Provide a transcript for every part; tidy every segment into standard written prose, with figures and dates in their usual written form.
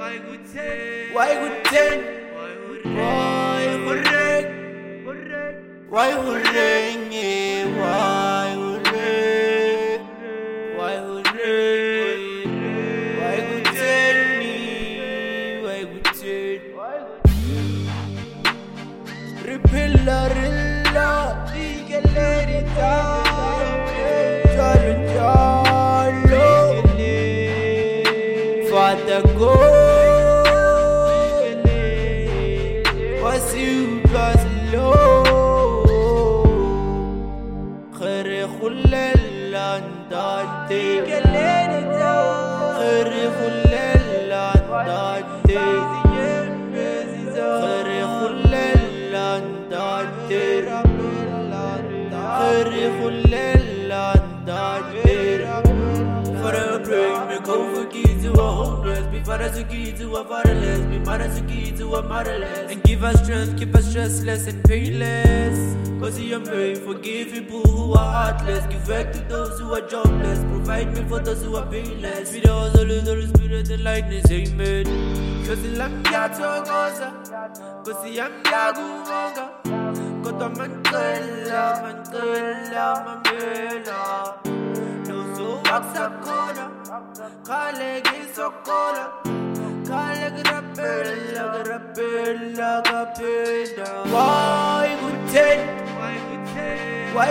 Why good ten? Why hurreng? Why hurreng? Why hurreng? Why hurreng? Why good ten? Why good ten? Ripillarilla, digelerita, jalo, Father go. Before us a key to a fatherless, be mad as a key to a motherless. And give us strength, keep us stressless and painless. Cause I'm praying, forgive people who are heartless. Give back to those who are jobless. Provide me for those who are painless. Be the always the spirit and lightness, amen. Cause I'm yato goza, cause I'm yagu moga. Kota mantella, mamela. No so waksa kona. Kale gisokola, kale grapella, grapella. Why good ten? Why good ten? Why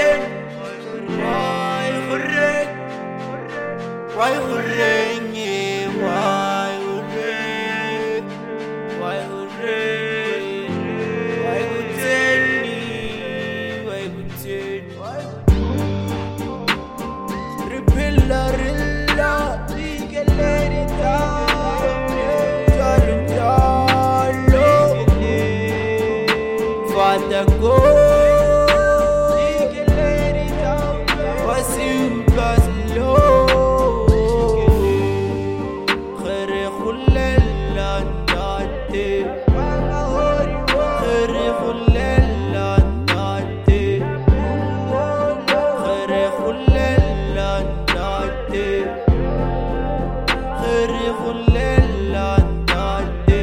hurreng? Why hurreng? Why hurreng? Why hurreng? Why good ten? Why good ten? Repiller. Father go, was you plus low. Khere khulella ndate, khere khulella ndate, khere khulella ndate, khere khulella ndate.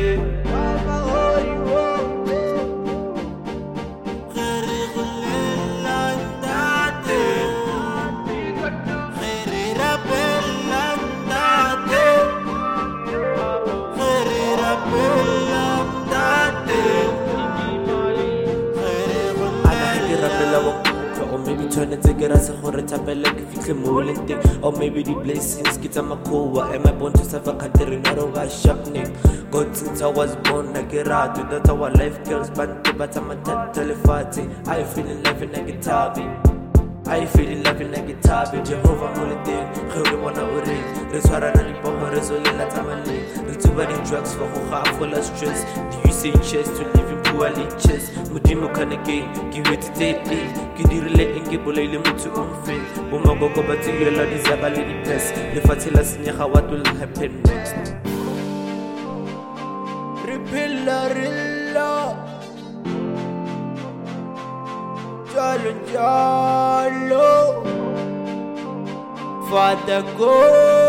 Or maybe turn it to get us a horror tablet like if you can thing. Or maybe the blessings get on my core. Am I born to suffer country? Not over sharpening. God, since I was born, I get out to that our life girls, but I'm a telefatty. I feel in life in a guitar beat. I feel in love in a guitar beat. Jehovah holiday, Hurry wanna worry. That's what I need for her as well as I'm a late. The too many drugs for who have full of stress. Do you say chess to live in poorly chess? Mudimu can again give it to take me. Can you relate and give a little to unfit? Bumago go back to your Lord is a ballet test. The Fatilas Nyaha, what will happen next? Repillarilla. Jalo, Father go.